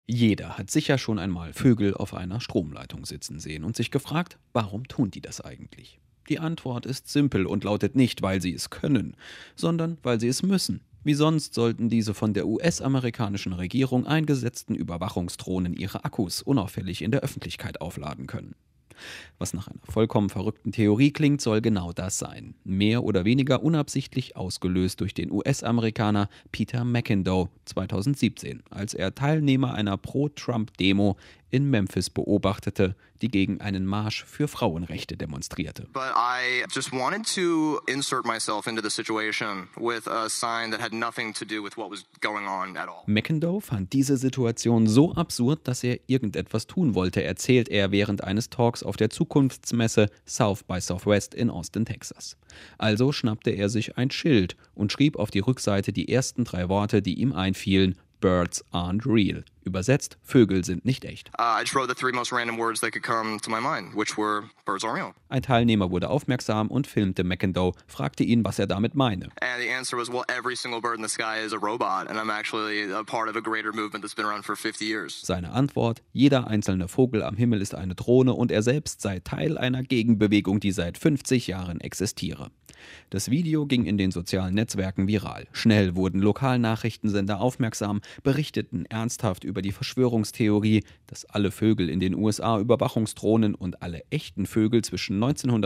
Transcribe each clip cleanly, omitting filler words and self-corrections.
Jeder hat sicher schon einmal Vögel auf einer Stromleitung sitzen sehen und sich gefragt, warum tun die das eigentlich? Die Antwort ist simpel und lautet nicht, weil sie es können, sondern weil sie es müssen. Wie sonst sollten diese von der US-amerikanischen Regierung eingesetzten Überwachungsdrohnen ihre Akkus unauffällig in der Öffentlichkeit aufladen können. Was nach einer vollkommen verrückten Theorie klingt, soll genau das sein. Mehr oder weniger unabsichtlich ausgelöst durch den US-Amerikaner Peter McIndoe 2017, als er Teilnehmer einer Pro-Trump-Demo in Memphis beobachtete, die gegen einen Marsch für Frauenrechte demonstrierte. But I just wanted to insert myself into the situation with a sign that had nothing to do with what was going on at all. McIndoe fand diese Situation so absurd, dass er irgendetwas tun wollte, erzählt er während eines Talks auf der Zukunftsmesse South by Southwest in Austin, Texas. Also schnappte er sich ein Schild und schrieb auf die Rückseite die ersten 3 Worte, die ihm einfielen: Birds aren't real. Übersetzt, Vögel sind nicht echt. I just wrote the 3 most random words that could come to my mind, which were birds aren't real. Ein Teilnehmer wurde aufmerksam und filmte McIndoe, fragte ihn, was er damit meine. And the answer was, well, every single bird in the sky is a robot, and I'm actually a part of a greater movement that's been around for 50 years. Seine Antwort: Jeder einzelne Vogel am Himmel ist eine Drohne und er selbst sei Teil einer Gegenbewegung, die seit 50 Jahren existiere. Das Video ging in den sozialen Netzwerken viral. Schnell wurden Lokalnachrichtensender aufmerksam, berichteten ernsthaft über die Verschwörungstheorie, dass alle Vögel in den USA Überwachungsdrohnen und alle echten Vögel zwischen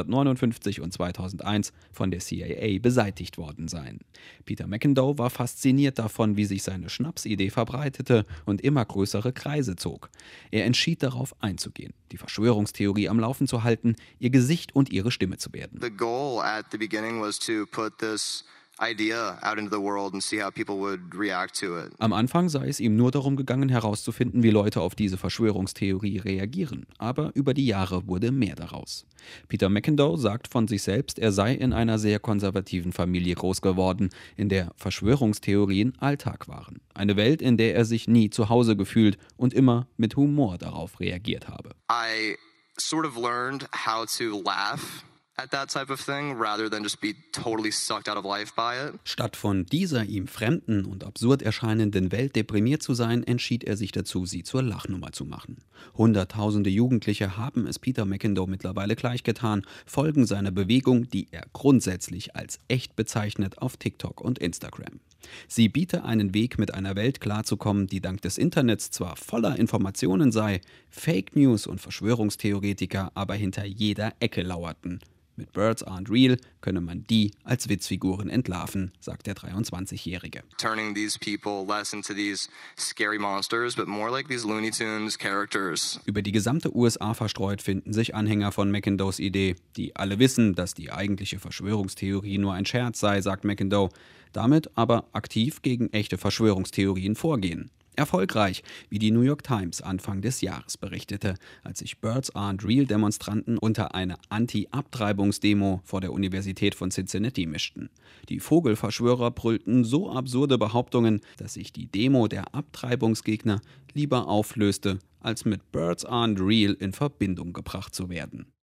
1959 und 2001 von der CIA beseitigt worden seien. Peter McIndoe war fasziniert davon, wie sich seine Schnapsidee verbreitete und immer größere Kreise zog. Er entschied darauf einzugehen, die Verschwörungstheorie am Laufen zu halten, ihr Gesicht und ihre Stimme zu werden. The goal at the beginning was to put this idea out into the world and see how people would react to it. Am Anfang sei es ihm nur darum gegangen, herauszufinden, wie Leute auf diese Verschwörungstheorie reagieren. Aber über die Jahre wurde mehr daraus. Peter McIndoe sagt von sich selbst, er sei in einer sehr konservativen Familie groß geworden, in der Verschwörungstheorien Alltag waren. Eine Welt, in der er sich nie zu Hause gefühlt und immer mit Humor darauf reagiert habe. I sort of learned how to laugh at that type of thing, rather than just be totally sucked out of life by it. Statt von dieser ihm fremden und absurd erscheinenden Welt deprimiert zu sein, entschied er sich dazu, sie zur Lachnummer zu machen. Hunderttausende Jugendliche haben es Peter McIndoe mittlerweile gleichgetan, folgen seiner Bewegung, die er grundsätzlich als echt bezeichnet, auf TikTok und Instagram. Sie biete einen Weg, mit einer Welt klarzukommen, die dank des Internets zwar voller Informationen sei, Fake News und Verschwörungstheoretiker aber hinter jeder Ecke lauerten. Mit Birds aren't real könne man die als Witzfiguren entlarven, sagt der 23-Jährige. Turning these people less into these scary monsters, but more like these Looney Tunes characters. Über die gesamte USA verstreut finden sich Anhänger von McIndoes Idee, die alle wissen, dass die eigentliche Verschwörungstheorie nur ein Scherz sei, sagt McIndoe, damit aber aktiv gegen echte Verschwörungstheorien vorgehen. Erfolgreich, wie die New York Times Anfang des Jahres berichtete, als sich Birds aren't real Demonstranten unter eine Anti-Abtreibungsdemo vor der Universität von Cincinnati mischten. Die Vogelverschwörer brüllten so absurde Behauptungen, dass sich die Demo der Abtreibungsgegner lieber auflöste, als mit Birds aren't real in Verbindung gebracht zu werden.